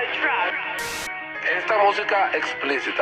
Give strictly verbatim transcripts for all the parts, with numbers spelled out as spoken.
Esta música explícita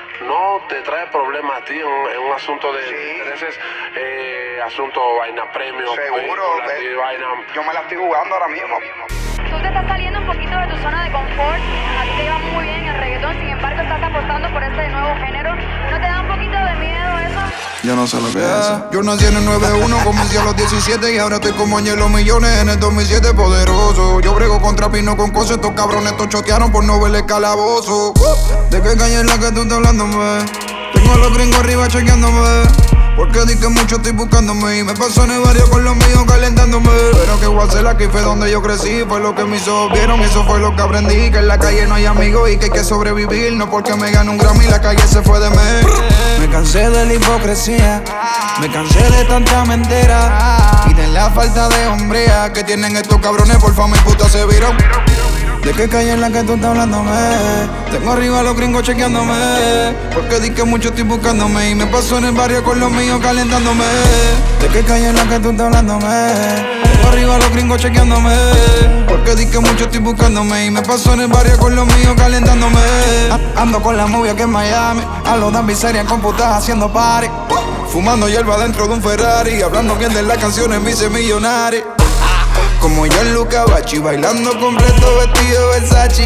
no te trae problema a ti en, en un asunto de Sí. intereses, eh, asunto vaina premio, Seguro, película, ve. y vaina. Yo me la estoy jugando ahora mismo. Tú te estás saliendo un poquito de tu zona de confort, a ti te va muy bien el reggaetón, sin embargo estás apostando por este nuevo género. ¿No te da un poquito de miedo eso? Yo no sé lo que es. Yo nací en el nueve uno, comencé a los diecisiete y ahora estoy como en los millones en el dos mil siete, poderoso. Yo brego contra Pino con cosas, estos cabrones estos chotearon por no ver el calabozo. ¿De qué calle es la que tú estás hablándome? Tengo a los gringos arriba chequeándome, porque di que mucho estoy buscándome y me paso en el barrio con los míos calentándome. Pero que voy a hacer aquí fue donde yo crecí, fue lo que mis ojos vieron, eso fue lo que aprendí. Que en la calle no hay amigos y que hay que sobrevivir, no porque me gane un Grammy la calle se fue de mí. Me cansé de la hipocresía, me cansé de tanta mentira y de la falta de hombría que tienen estos cabrones por fama y puta se viran. ¿De qué calle es la que tú estás hablándome? Tengo arriba a los gringos chequeándome, porque di que mucho estoy buscándome y me paso en el barrio con los míos calentándome. ¿De qué calle es la que tú estás hablándome? Tengo arriba a los gringos chequeándome, porque di que mucho estoy buscándome y me paso en el barrio con los míos calentándome. A- Ando con la movia que en Miami, a los dan miseria en computadas haciendo party, fumando hierba dentro de un Ferrari, hablando bien de las canciones, me hice millonario. Como yo en Luca Bachi, bailando completo vestido Versace.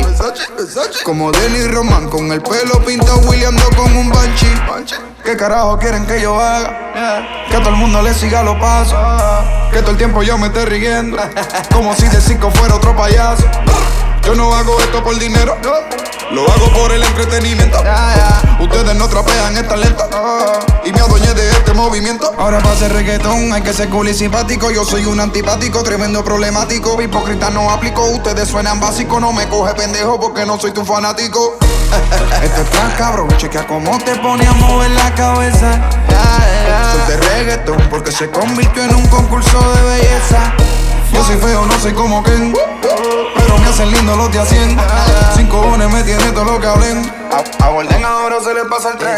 Como Denny Roman, con el pelo pintado, Williando con un Banshee. ¿Qué carajo quieren que yo haga? Que todo el mundo le siga los pasos, que todo el tiempo yo me esté riendo, como si de circo fuera otro payaso. Yo no hago esto por dinero, lo hago por el entretenimiento. Ustedes no trapean el talento y me adueñé de este movimiento. Ahora para hacer reggaetón hay que ser cool y simpático. Yo soy un antipático, tremendo problemático. Hipócrita no aplico, ustedes suenan básico. No me coge pendejo porque no soy tu fanático. Esto es tan cabrón, chequea cómo te pone a mover la cabeza. Soy de reggaetón porque se convirtió en un concurso de belleza. Yo soy feo, no soy como Ken, pero me hacen lindo los de a cien. Sin cojones me tiene todo lo que hablen. A, a Borden ahora se le pasa el tren.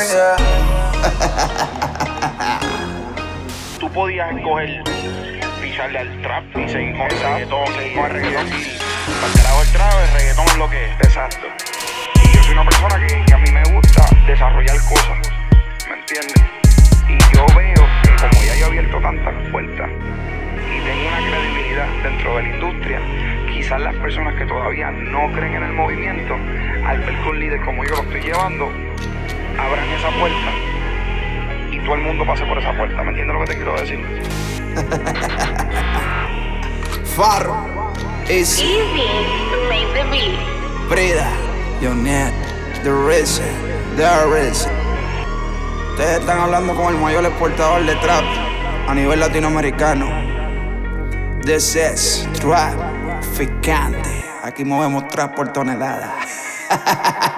Tú podías escoger picharle al trap y seguir con el reggaetón, seguir con el reggaetón y para el carajo el trap, el reggaetón es lo que es. Exacto. Y yo soy una persona que, que a mí me gusta desarrollar cosas, ¿me entiendes? Y yo veo que como ya yo he abierto tantas puertas y tengo una credibilidad dentro de la industria, quizás las personas que todavía no creen en el movimiento, al ver que un líder como yo lo estoy llevando, abran esa puerta y todo el mundo pase por esa puerta. ¿Me entiendes lo que te quiero decir? Farro, Easy, Easy, make the beat. Brida, Yonet, The Rizz, The Rizz. Ustedes están hablando con el mayor exportador de trap a nivel latinoamericano. This is Trap Ficante. Aquí movemos trap por tonelada.